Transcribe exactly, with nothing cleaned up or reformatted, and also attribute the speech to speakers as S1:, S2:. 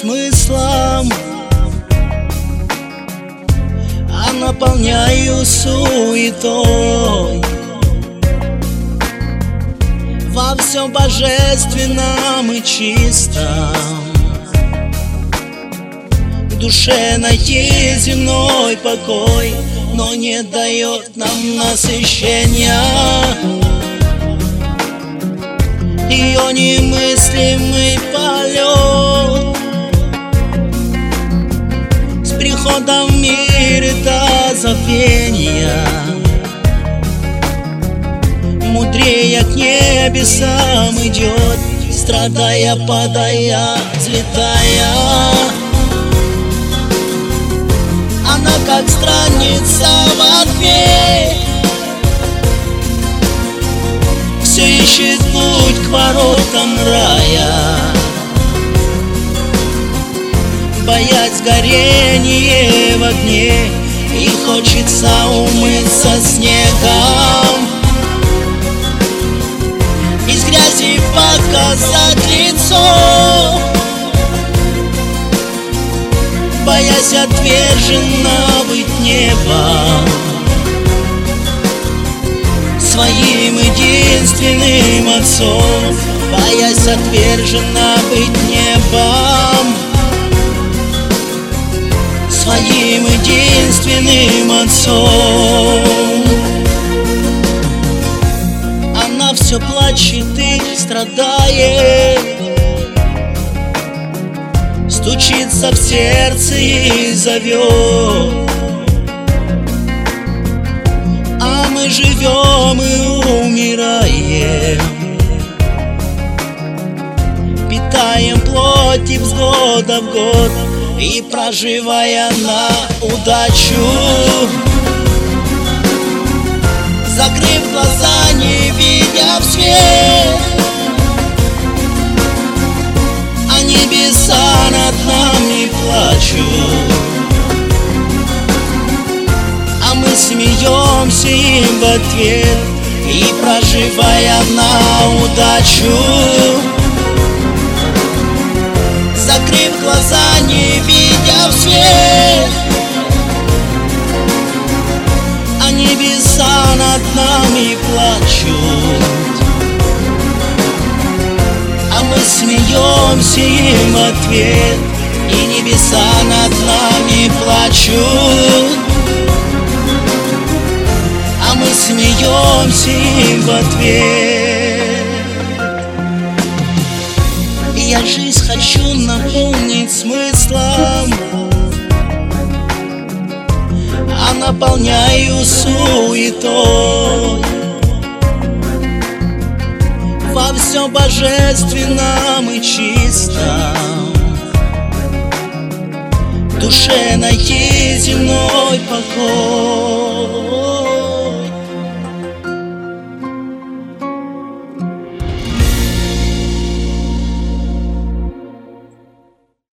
S1: смыслом, а наполняю суетой. Во всем божественном и чистом душе найти земной покой, но не дает нам насыщения. Ее немыслимый полет с приходом в мир до забвения, мудрее к небесам идет, страдая, падая, взлетая. Она как странница в ответ, все ищет путь к воротам рая, боясь горения в огне, и хочется умыться снегом, из грязи показать лицо, боясь отверженно быть небом, своим единственным отцом, боясь отверженно быть небом, своим единственным отцом. Она все плачет и страдает, стучится в сердце и зовет, а мы живем и умираем, питаем плоть и взгода в год, и проживая на удачу, закрыв глаза, не видя в свет, а небеса над нами плачут, а мы смеемся им в ответ, и проживая на удачу, закрыв глаза, не видя в свет, а небеса над нами плачут, а мы смеемся им в ответ, и небеса над нами плачут, а мы смеемся им в ответ. Я жизнь хочу наполнить смыслом, а наполняю суетой. Во всем божественном и чистом душе найти земной покой.